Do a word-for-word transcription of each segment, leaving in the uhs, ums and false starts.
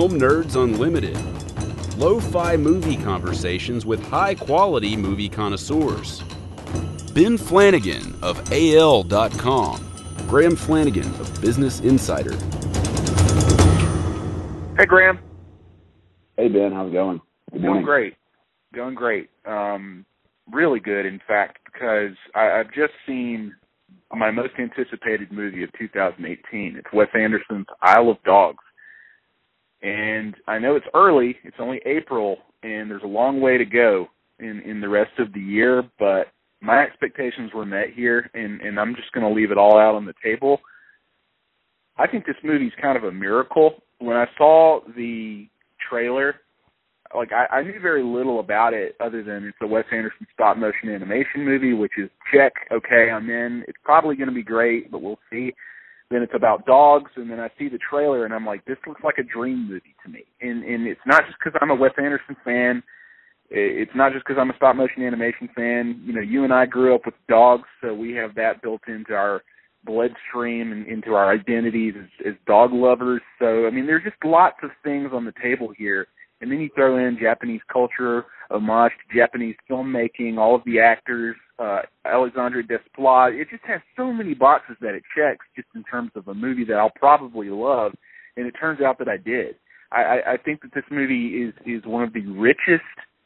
Film Nerds Unlimited. Lo-fi movie conversations with high-quality movie connoisseurs. Ben Flanagan of A L dot com. Graham Flanagan of Business Insider. Hey, Graham. Hey, Ben. How's it going? Good Going morning. great. Going great. Um, really good, in fact, because I, I've just seen my most anticipated movie of two thousand eighteen. It's Wes Anderson's Isle of Dogs. And I know it's early. It's only April, and there's a long way to go in, in the rest of the year, but my expectations were met here, and, and I'm just going to leave it all out on the table. I think this movie's kind of a miracle. When I saw the trailer, like I, I knew very little about it other than it's a Wes Anderson stop-motion animation movie, which is check, okay, I'm in. It's probably going to be great, but we'll see. Then it's about dogs, and then I see the trailer, and I'm like, this looks like a dream movie to me. And, and it's not just because I'm a Wes Anderson fan. It's not just because I'm a stop-motion animation fan. You know, you and I grew up with dogs, so we have that built into our bloodstream and into our identities as, as dog lovers. So, I mean, there's just lots of things on the table here. And then you throw in Japanese culture, homage to Japanese filmmaking, all of the actors, uh, Alexandre Desplat. It just has so many boxes that it checks just in terms of a movie that I'll probably love. And it turns out that I did. I, I, I think that this movie is, is one of the richest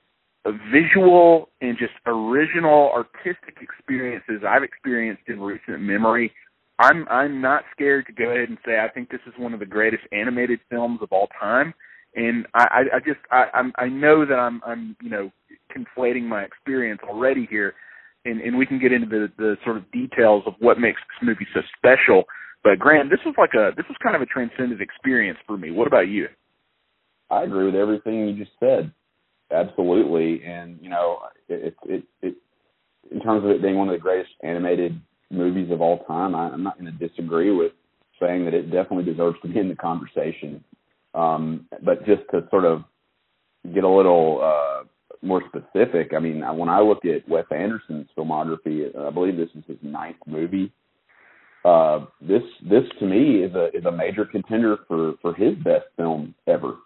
visual and just original artistic experiences I've experienced in recent memory. I'm I'm not scared to go ahead and say I think this is one of the greatest animated films of all time. And I, I just I I'm, I know that I'm I'm you know conflating my experience already here, and, and we can get into the, the sort of details of what makes this movie so special. But Graham, this was like a this was kind of a transcendent experience for me. What about you? I agree with everything you just said. Absolutely, and you know, it, it, it, in terms of it being one of the greatest animated movies of all time, I, I'm not going to disagree with saying that it definitely deserves to be in the conversation. Um, but just to sort of get a little uh, more specific, I mean, when I look at Wes Anderson's filmography, I believe this is his ninth movie. Uh, this, this to me is a is a major contender for, for his best film ever,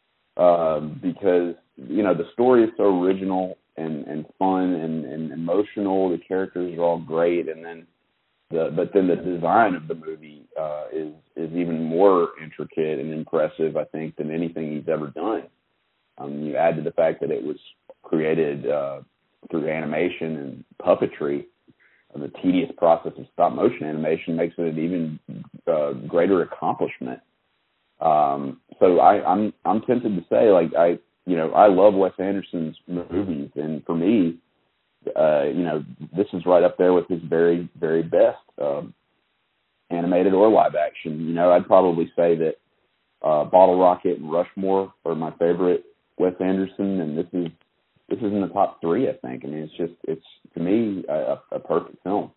um, because you know the story is so original and, and fun and, and emotional. The characters are all great, and then the but then the design of the movie uh, is is even more intricate and impressive, I think, than anything he's ever done. Um, you add to the fact that it was created uh, through animation and puppetry. The tedious process of stop motion animation makes it an even uh, greater accomplishment. Um, so I, I'm I'm tempted to say, like I you know I love Wes Anderson's movies, and for me, uh, you know this is right up there with his very very best, uh, animated or live action. You know I'd probably say that uh, Bottle Rocket and Rushmore are my favorite Wes Anderson, and this is this is in the top three. I think. I mean, it's just it's to me a, a perfect film.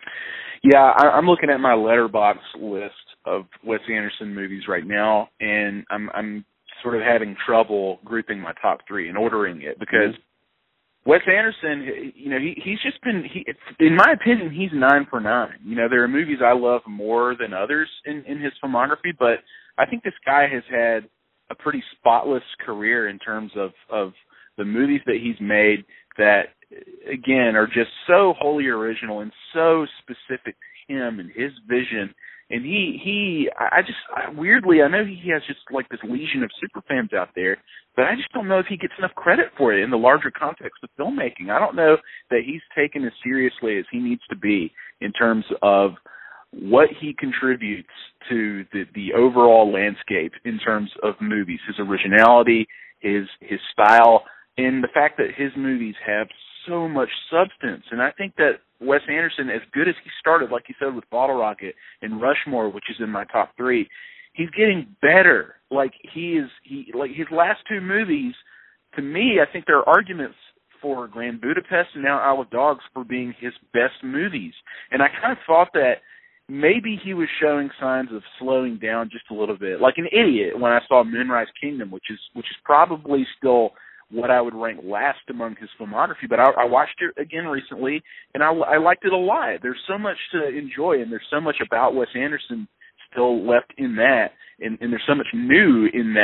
Yeah, I, I'm looking at my Letterboxd list of Wes Anderson movies right now, and I'm I'm sort of having trouble grouping my top three and ordering it because mm-hmm. Wes Anderson, you know, he he's just been, he, in my opinion, he's nine for nine. You know, there are movies I love more than others in, in his filmography, but I think this guy has had a pretty spotless career in terms of, of the movies that he's made that, again, are just so wholly original and so specific to him and his vision. And he, he, I just, I, weirdly, I know he has just like this legion of super fans out there, but I just don't know if he gets enough credit for it in the larger context of filmmaking. I don't know that he's taken as seriously as he needs to be in terms of what he contributes to the, the overall landscape in terms of movies, his originality, his, his style, and the fact that his movies have so much substance. And I think that Wes Anderson, as good as he started, like you said, with Bottle Rocket and Rushmore, which is in my top three, he's getting better. Like he is, he like his last two movies, to me, I think there are arguments for Grand Budapest and now Isle of Dogs for being his best movies. And I kind of thought that maybe he was showing signs of slowing down just a little bit, like an idiot when I saw Moonrise Kingdom, which is which is probably still what I would rank last among his filmography, but I, I watched it again recently, and I, I liked it a lot. There's so much to enjoy, and there's so much about Wes Anderson still left in that, and, and there's so much new in that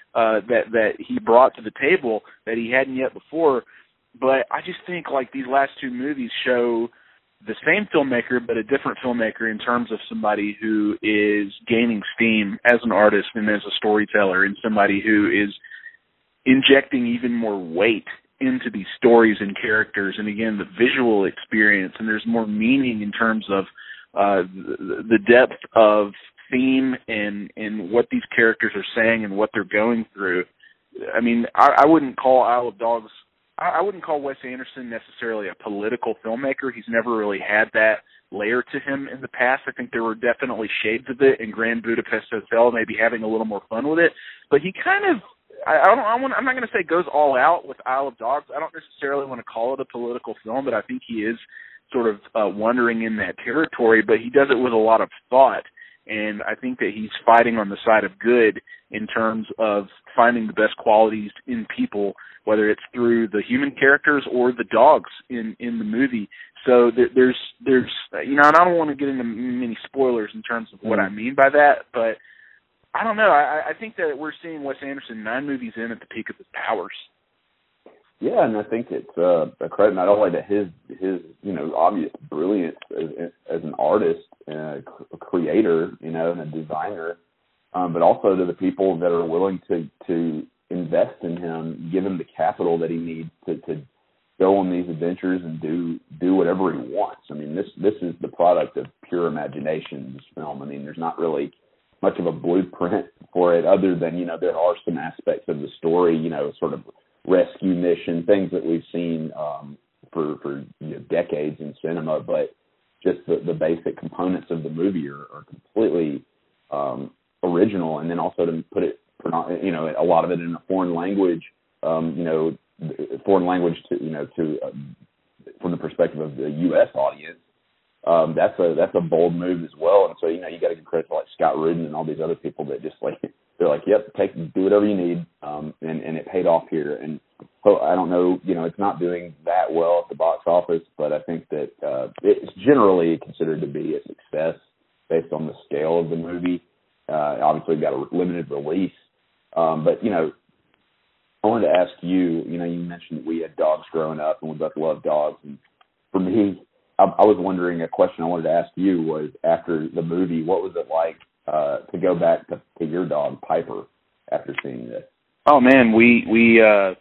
uh, that that he brought to the table that he hadn't yet before. But I just think like these last two movies show the same filmmaker, but a different filmmaker in terms of somebody who is gaining steam as an artist and as a storyteller, and somebody who is injecting even more weight into these stories and characters, and again, the visual experience, and there's more meaning in terms of uh, the, the depth of theme and, and what these characters are saying and what they're going through. I mean, I, I wouldn't call Isle of Dogs, I, I wouldn't call Wes Anderson necessarily a political filmmaker. He's never really had that layer to him in the past. I think there were definitely shades of it in Grand Budapest Hotel, maybe having a little more fun with it, but he kind of, I don't. I want, I'm not going to say goes all out with Isle of Dogs. I don't necessarily want to call it a political film, but I think he is sort of uh, wandering in that territory. But he does it with a lot of thought, and I think that he's fighting on the side of good in terms of finding the best qualities in people, whether it's through the human characters or the dogs in, in the movie. So th- there's there's you know, and I don't want to get into many spoilers in terms of what I mean by that, but I don't know. I, I think that we're seeing Wes Anderson nine movies in at the peak of his powers. Yeah, and I think it's uh, a credit not only to his his you know obvious brilliance as, as an artist, and a creator, you know, and a designer, um, but also to the people that are willing to to invest in him, give him the capital that he needs to, to go on these adventures and do do whatever he wants. I mean, this this is the product of pure imagination. This film. I mean, there's not really much of a blueprint for it, other than, you know, there are some aspects of the story, you know, sort of rescue mission, things that we've seen um, for, for you know, decades in cinema, but just the, the basic components of the movie are, are completely um, original. And then also to put it, you know, a lot of it in a foreign language, um, you know, foreign language to, you know, to uh, from the perspective of the U S audience. Um, that's a that's a bold move as well, and so you know you got to give credit to like Scott Rudin and all these other people that just like they're like, yep, take do whatever you need, um, and and it paid off here. And so I don't know, you know, it's not doing that well at the box office, but I think that uh, it's generally considered to be a success based on the scale of the movie. Uh, obviously, we've got a limited release, um, but you know, I wanted to ask you. You know, you mentioned that we had dogs growing up, and we both love dogs, and for me, I was wondering, a question I wanted to ask you was, after the movie, what was it like uh, to go back to, to your dog, Piper, after seeing this? Oh, man, we we uh,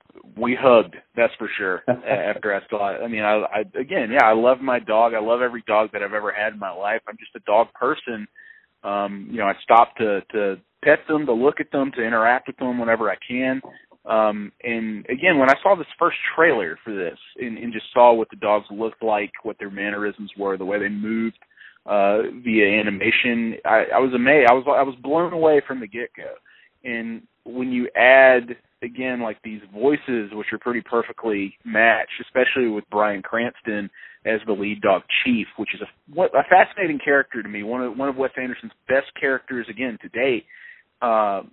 we hugged, that's for sure, after I saw it. I mean, I, I again, yeah, I love my dog. I love every dog that I've ever had in my life. I'm just a dog person. Um, you know, I stop to, to pet them, to look at them, to interact with them whenever I can. Um, and again, when I saw this first trailer for this and, and just saw what the dogs looked like, what their mannerisms were, the way they moved uh, via animation, I, I was amazed. I was I was blown away from the get-go. And when you add, again, like these voices, which are pretty perfectly matched, especially with Bryan Cranston as the lead dog Chief, which is a, what, a fascinating character to me, one of one of Wes Anderson's best characters, again, to date. Uh,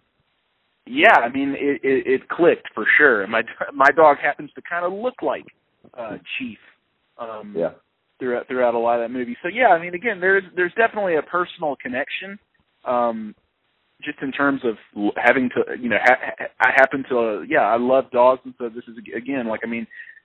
Yeah, I mean, it, it, it clicked for sure. My my dog happens to kind of look like uh, Chief um, yeah. throughout throughout a lot of that movie. So yeah, I mean, again, there's there's definitely a personal connection, um, just in terms of having to, you know, ha- I happen to, uh, yeah, I love dogs, and so this is again, like, I mean,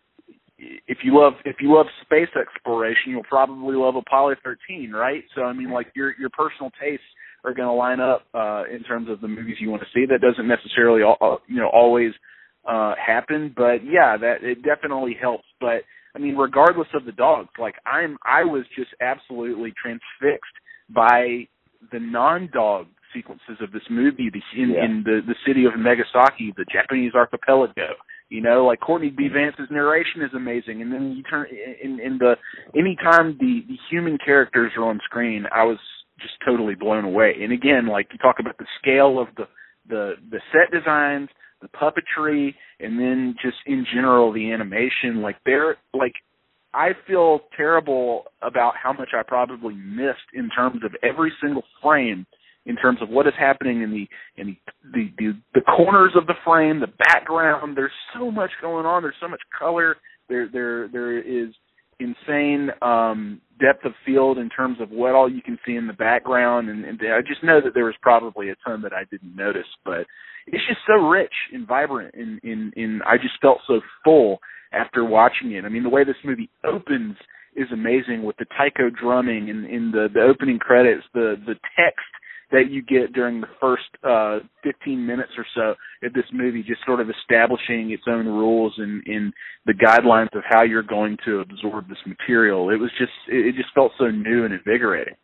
if you love if you love space exploration, you'll probably love Apollo thirteen, right? So I mean, like your your personal tastes are going to line up uh, in terms of the movies you want to see. That doesn't necessarily, all, you know, always uh, happen, but yeah, that it definitely helps. But I mean, regardless of the dogs, like I'm, I was just absolutely transfixed by the non-dog sequences of this movie. The, in, yeah. in the the city of Nagasaki, the Japanese archipelago. You know, like Courtney B. Vance's narration is amazing, and then you turn in, in the anytime the, the human characters are on screen, I was just totally blown away. And again, like you talk about the scale of the, the, the set designs, the puppetry, and then just in general the animation, like they're like, I feel terrible about how much I probably missed in terms of every single frame, in terms of what is happening in the in the the, the, the corners of the frame, the background. There's so much going on. There's so much color. There there there is insane um, depth of field in terms of what all you can see in the background, and, and I just know that there was probably a ton that I didn't notice, but it's just so rich and vibrant, and in, in, in I just felt so full after watching it. I mean, the way this movie opens is amazing with the taiko drumming and in the, the opening credits, the, the text that you get during the first uh, fifteen minutes or so of this movie, just sort of establishing its own rules and, and the guidelines of how you're going to absorb this material. It was just, it just felt so new and invigorating.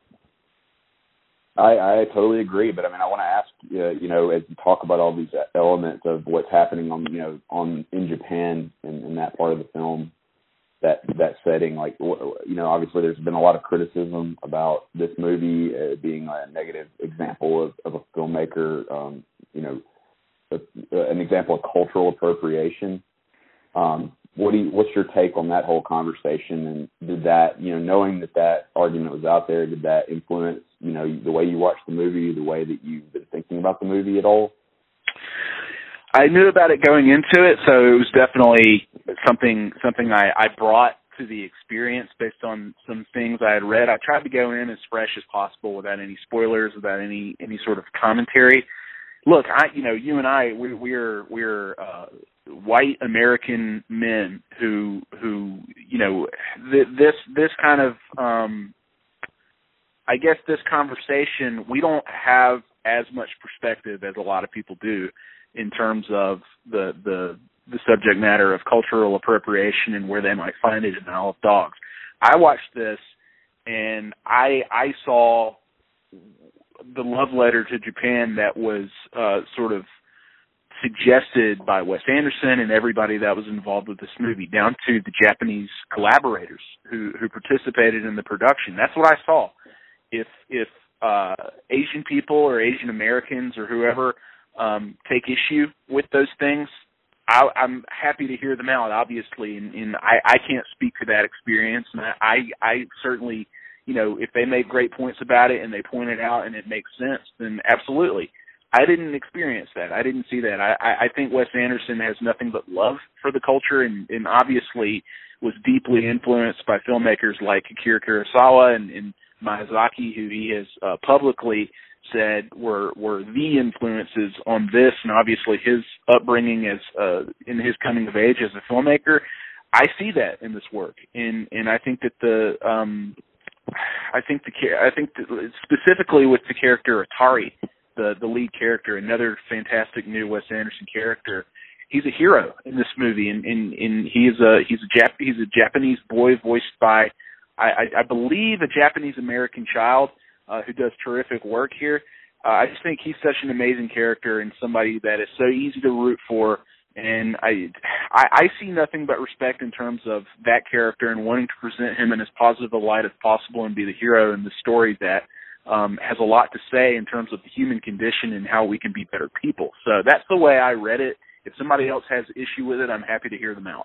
I, I totally agree, but I mean, I want to ask, uh, you know, as you talk about all these elements of what's happening on, you know, on in Japan in, in that part of the film, that that setting, like, you know, obviously there's been a lot of criticism about this movie uh, being a negative example of, of a filmmaker, um, you know, a, an example of cultural appropriation. Um, what do you, what's your take on that whole conversation? And did that, you know, knowing that that argument was out there, did that influence, you know, the way you watched the movie, the way that you've been thinking about the movie at all? I knew about it going into it, so it was definitely something something I, I brought to the experience based on some things I had read. I tried to go in as fresh as possible without any spoilers, without any, any sort of commentary. Look, I you know, you and I, we, we're we're uh, white American men who who you know th- this this kind of um, I guess this conversation, we don't have as much perspective as a lot of people do in terms of the, the the subject matter of cultural appropriation and where they might find it in Isle of Dogs. I watched this, and I I saw the love letter to Japan that was uh, sort of suggested by Wes Anderson and everybody that was involved with this movie, down to the Japanese collaborators who, who participated in the production. That's what I saw. If if uh, Asian people or Asian Americans or whoever Um, take issue with those things, I, I'm happy to hear them out, obviously, and, and I, I can't speak to that experience, and I, I, I certainly, you know, if they make great points about it and they point it out and it makes sense, then absolutely. I didn't experience that. I didn't see that. I, I think Wes Anderson has nothing but love for the culture, and, and obviously was deeply influenced by filmmakers like Akira Kurosawa and, and Miyazaki, who he has uh, publicly said were were the influences on this, and obviously his upbringing as uh, in his coming of age as a filmmaker. I see that in this work, and and I think that the um, I think the I think that specifically with the character Atari, the the lead character, another fantastic new Wes Anderson character. He's a hero in this movie, and and, and he is a he's a Jap- he's a Japanese boy voiced by I, I, I believe a Japanese American child. Uh, who does terrific work here. Uh, I just think he's such an amazing character and somebody that is so easy to root for. And I, I, I see nothing but respect in terms of that character and wanting to present him in as positive a light as possible and be the hero in the story that um, has a lot to say in terms of the human condition and how we can be better people. So that's the way I read it. If somebody else has issue with it, I'm happy to hear them out.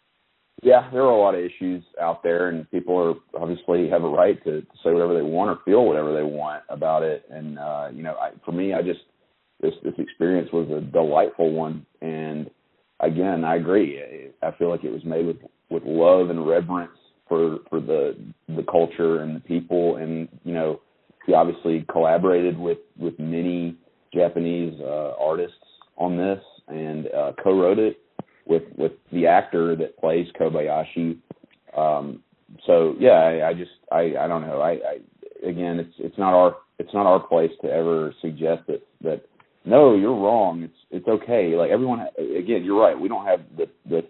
Yeah, there are a lot of issues out there, and people are obviously have a right to, to say whatever they want or feel whatever they want about it. And uh, you know, I, for me, I just this this experience was a delightful one. And again, I agree. I feel like it was made with, with love and reverence for for the the culture and the people. And you know, he obviously collaborated with with many Japanese uh, artists on this and uh, co-wrote it with with the actor that plays Kobayashi. Um, so yeah, I, I just I, I don't know. I, I again, it's it's not our it's not our place to ever suggest that that no, you're wrong. It's it's okay. Like everyone, again, you're right. We don't have the the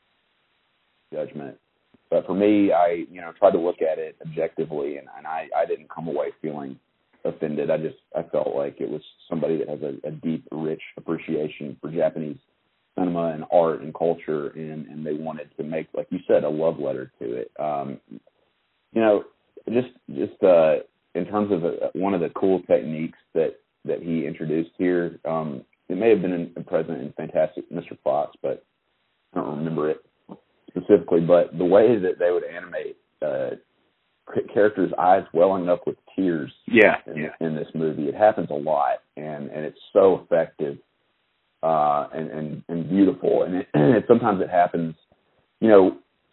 judgment. But for me, I you know tried to look at it objectively, and, and I, I didn't come away feeling offended. I just I felt like it was somebody that has a, a deep, rich appreciation for Japanese cinema and art and culture, and, and they wanted to make, like you said, a love letter to it. Um, you know, just just uh, in terms of a, one of the cool techniques that, that he introduced here, um, it may have been in, present in Fantastic Mister Fox, but I don't remember it specifically. But the way that they would animate uh, characters' eyes welling up with tears yeah, in, yeah. in this movie, it happens a lot, and, and it's so effective. Uh, and, and, and beautiful. And it, it, sometimes it happens, you know,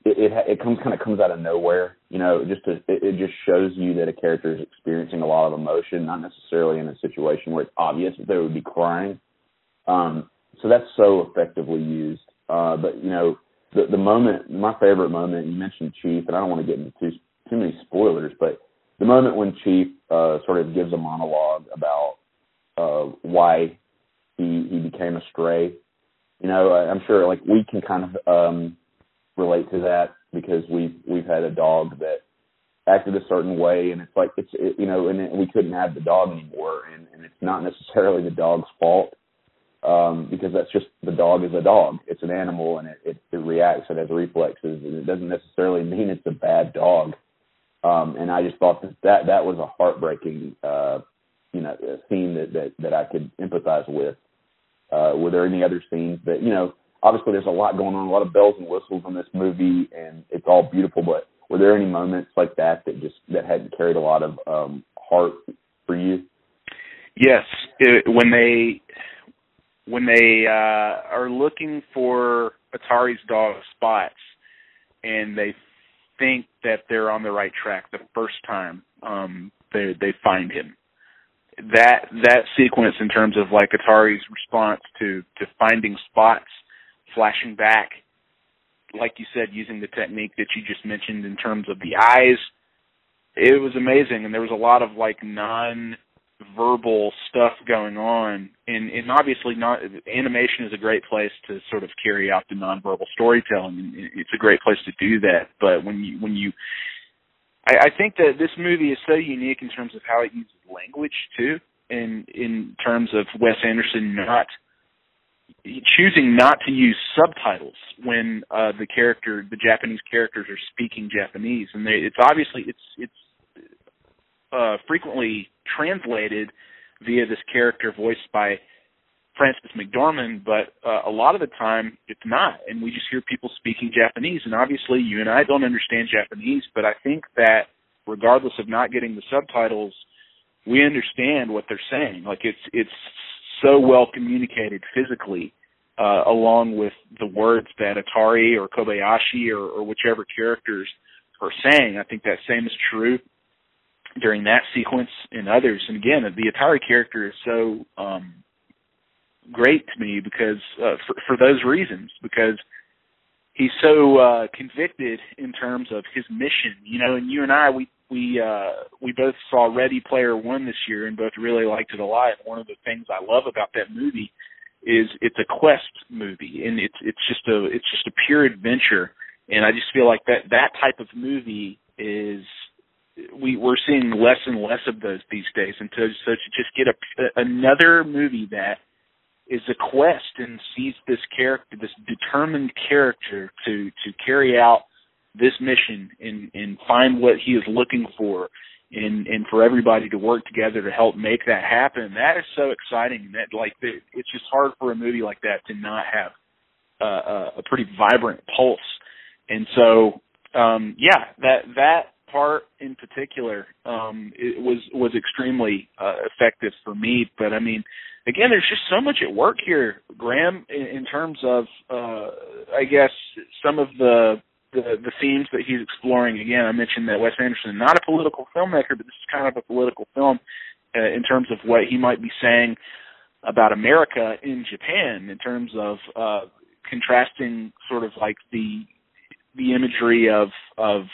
it it, it comes kind of comes out of nowhere. You know, just to, it, it just shows you that a character is experiencing a lot of emotion, not necessarily in a situation where it's obvious that they would be crying. Um, so that's so effectively used. Uh, but you know, the the moment, my favorite moment, you mentioned Chief, and I don't want to get into too too many spoilers, but the moment when Chief uh, sort of gives a monologue about uh, why he he became a stray. You know, I'm sure like we can kind of um, relate to that because we've we've had a dog that acted a certain way, and it's like it's it, you know, and it, we couldn't have the dog anymore, and, and it's not necessarily the dog's fault um, because that's just the dog is a dog. It's an animal, and it, it, it reacts, it has reflexes, and it doesn't necessarily mean it's a bad dog. Um, and I just thought that that, that was a heartbreaking, uh, you know, scene that, that that I could empathize with. Uh, were there any other scenes that, you know, obviously there's a lot going on, a lot of bells and whistles in this movie, and it's all beautiful, but were there any moments like that that just, that hadn't carried a lot of um, heart for you? Yes. It, when they, when they uh, are looking for Atari's dog Spots, and they think that they're on the right track the first time um, they they find him. That that sequence in terms of like Atari's response to, to finding Spots, flashing back, like you said, using the technique that you just mentioned in terms of the eyes, it was amazing. And there was a lot of like non-verbal stuff going on. And, and obviously not, animation is a great place to sort of carry out the non-verbal storytelling. And it's a great place to do that. But when you, when you, I, I think that this movie is so unique in terms of how it uses language too, and in terms of Wes Anderson not choosing not to use subtitles when uh, the character, the Japanese characters, are speaking Japanese, and they, it's obviously it's it's uh, frequently translated via this character voiced by Frances McDormand, but uh, a lot of the time it's not, and we just hear people speaking Japanese. And obviously, you and I don't understand Japanese, but I think that regardless of not getting the subtitles, we understand what they're saying. Like it's it's so well communicated physically, uh, along with the words that Atari or Kobayashi or, or whichever characters are saying. I think that same is true during that sequence and others. And again, the Atari character is so um, great to me because uh, for, for those reasons, because he's so uh, convicted in terms of his mission. You know, and you and I, we we uh, we both saw Ready Player One this year and both really liked it a lot. One of the things I love about that movie is it's a quest movie, and it's it's just a it's just a pure adventure. And I just feel like that that type of movie is we we're seeing less and less of those these days. And so, so to just get a, another movie that is a quest and sees this character, this determined character to, to carry out this mission and, and find what he is looking for, and, and for everybody to work together to help make that happen. That is so exciting. That like it's just hard for a movie like that to not have uh, a pretty vibrant pulse. And so, um, yeah, that that part in particular um, it was was extremely uh, effective for me. But I mean, again, there's just so much at work here, Graham, in, in terms of, uh, I guess, some of the, the the themes that he's exploring. Again, I mentioned that Wes Anderson is not a political filmmaker, but this is kind of a political film uh, in terms of what he might be saying about America in Japan, in terms of uh, contrasting sort of like the the imagery of, of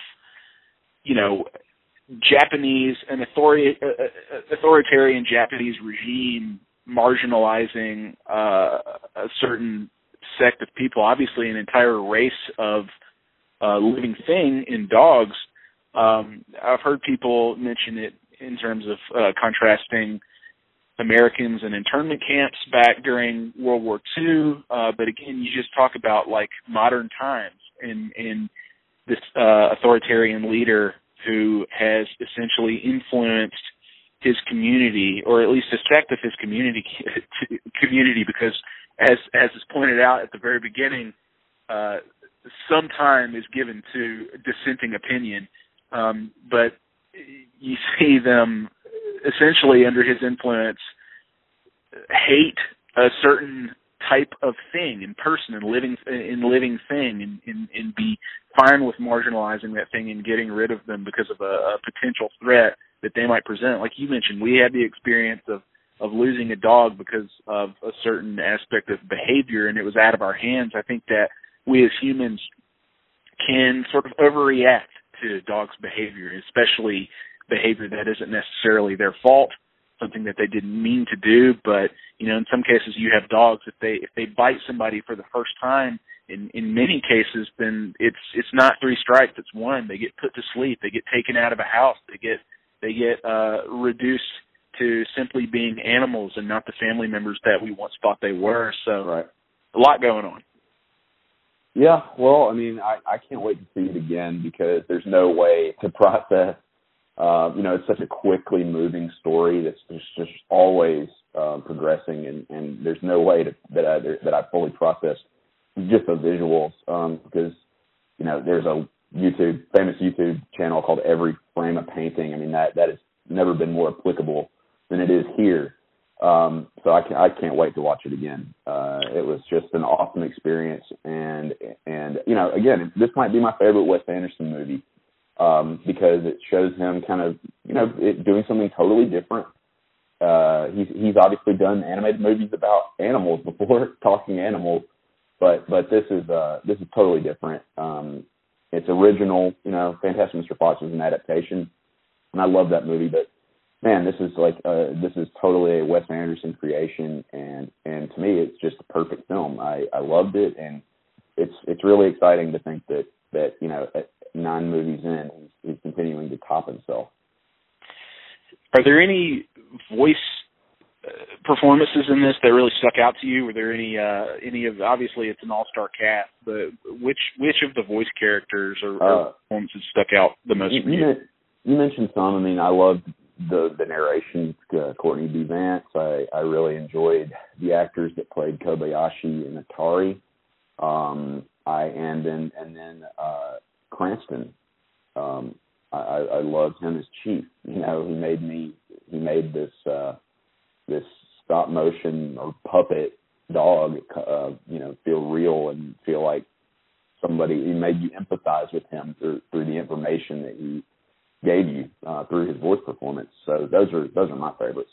you know, Japanese, an authori- uh, authoritarian Japanese regime marginalizing uh, a certain sect of people, obviously an entire race of uh, living thing in dogs. Um, I've heard people mention it in terms of uh, contrasting Americans in internment camps back during World War Two. Uh, but again, you just talk about like modern times and, and this uh, authoritarian leader who has essentially influenced his community, or at least a sect of his community, community, because as as is pointed out at the very beginning, uh, some time is given to dissenting opinion, um, but you see them essentially under his influence hate a certain type of thing in person and living in living thing and, and, and be fine with marginalizing that thing and getting rid of them because of a, a potential threat that they might present. Like you mentioned, we had the experience of, of losing a dog because of a certain aspect of behavior, and it was out of our hands. I think that we as humans can sort of overreact to dogs' behavior, especially behavior that isn't necessarily their fault, something that they didn't mean to do. But, you know, in some cases you have dogs, if they if they bite somebody for the first time, in, in many cases, then it's it's not three strikes, it's one. They get put to sleep, they get taken out of a house, they get they get uh, reduced to simply being animals and not the family members that we once thought they were. So right. A lot going on. Yeah, well, I mean, I, I can't wait to see it again because there's no way to process. Uh, you know, it's such a quickly moving story that's just, just always uh, progressing, and, and there's no way to, that I that I fully processed just the visuals um, because you know there's a YouTube famous YouTube channel called Every Frame a Painting. I mean that that has never been more applicable than it is here. Um, so I, can, I can't wait to watch it again. Uh, it was just an awesome experience, and and you know, again, this might be my favorite Wes Anderson movie um, because it shows him kind of you know it, doing something totally different. Uh, he's he's obviously done animated movies about animals before, talking animals, but but this is uh, this is totally different. Um, it's original, you know. Fantastic Mister Fox is an adaptation, and I love that movie, but. Man, this is like uh, this is totally a Wes Anderson creation, and, and to me, it's just a perfect film. I, I loved it, and it's it's really exciting to think that, that you know at nine movies in, he's, he's continuing to top himself. Are there any voice uh, performances in this that really stuck out to you? Were there any uh, any of obviously it's an all-star cast, but which which of the voice characters or, or uh, performances stuck out the most you, for you? You mentioned some. I mean, I loved. The the narration, uh, Courtney B. Vance. I, I really enjoyed the actors that played Kobayashi and Atari. Um, I and then and then uh, Cranston. Um, I, I loved him as Chief. You know, he made me he made this uh, this stop motion or puppet dog, uh, you know, feel real and feel like somebody. He made you empathize with him through through the information that he gave you uh, through his voice performance. So those are those are my favorites.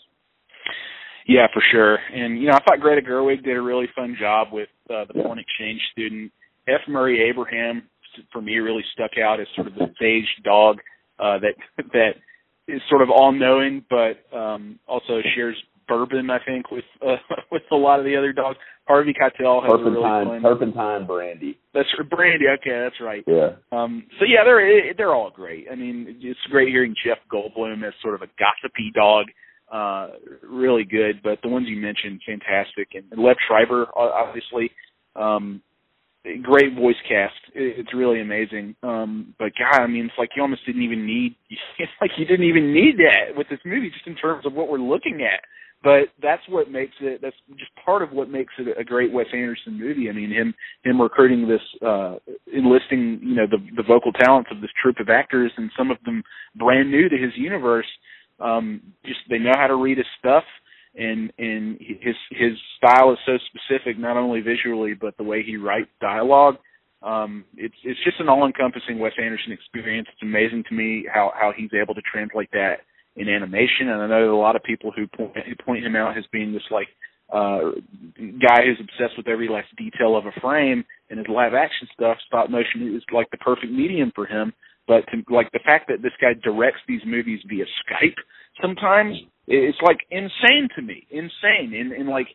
Yeah, for sure. And, you know, I thought Greta Gerwig did a really fun job with uh, the yeah. foreign exchange student. F. Murray Abraham, for me, really stuck out as sort of the sage dog uh, that that is sort of all-knowing, but um, also shares bourbon, I think, with uh, with a lot of the other dogs. Harvey Keitel has a really fun... Turpentine brandy. That's brandy. Okay, that's right. Yeah. Um, so yeah, they're they're all great. I mean, it's great hearing Jeff Goldblum as sort of a gossipy dog. Uh, really good. But the ones you mentioned, fantastic. And, and Lev Schreiber, obviously, um, great voice cast. It's really amazing. Um, but God, I mean, it's like you almost didn't even need. It's like you didn't even need that with this movie, just in terms of what we're looking at. But that's what makes it, that's just part of what makes it a great Wes Anderson movie. I mean, him him recruiting this, uh, enlisting, you know, the, the vocal talents of this troupe of actors, and some of them brand new to his universe. Um, just, they know how to read his stuff, and, and his his style is so specific, not only visually, but the way he writes dialogue. Um, it's it's just an all-encompassing Wes Anderson experience. It's amazing to me how, how he's able to translate that in animation, and I know a lot of people who point, who point him out as being this like uh, guy who's obsessed with every last detail of a frame, and his live action stuff, stop motion is like the perfect medium for him. But to, like the fact that this guy directs these movies via Skype sometimes, it's like insane to me, insane. And, and like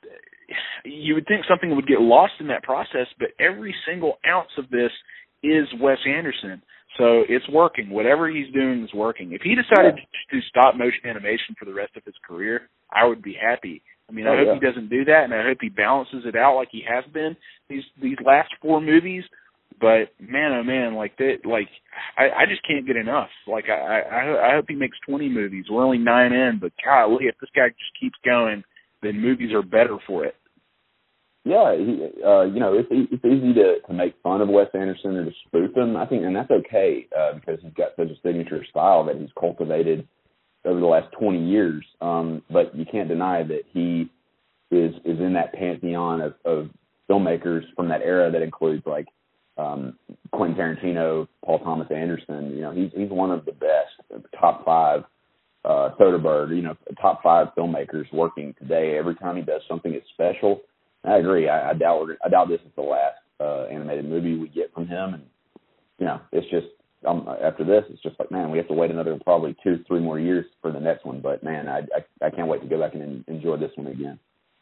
you would think something would get lost in that process, but every single ounce of this is Wes Anderson. So it's working. Whatever he's doing is working. If he decided yeah. to do stop motion animation for the rest of his career, I would be happy. I mean, oh, I hope yeah. he doesn't do that, and I hope he balances it out like he has been these these last four movies. But man, oh man, like that, like I, I just can't get enough. Like I, I, I hope he makes twenty movies. We're only nine in, but golly, if this guy just keeps going, then movies are better for it. Yeah, he, uh, you know, it's, it's easy to, to make fun of Wes Anderson or to spoof him. I think, and that's okay uh, because he's got such a signature style that he's cultivated over the last twenty years. Um, but you can't deny that he is is in that pantheon of, of filmmakers from that era that includes like um, Quentin Tarantino, Paul Thomas Anderson. You know, he's he's one of the best, top five. Uh, Soderbergh, you know, top five filmmakers working today. Every time he does something, it's special. And I agree. I, I doubt we're, I doubt this is the last uh, animated movie we get from him. And you know, it's just um, after this, it's just like, man, we have to wait another probably two, three more years for the next one. But man, I I, I can't wait to go back and enjoy this one again.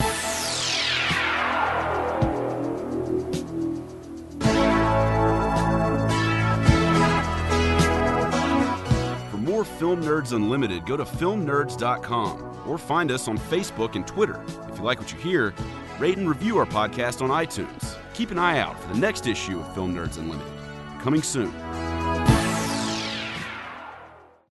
For more Film Nerds Unlimited, go to film nerds dot com or find us on Facebook and Twitter. If you like what you hear, rate and review our podcast on iTunes. Keep an eye out for the next issue of Film Nerds Unlimited, coming soon.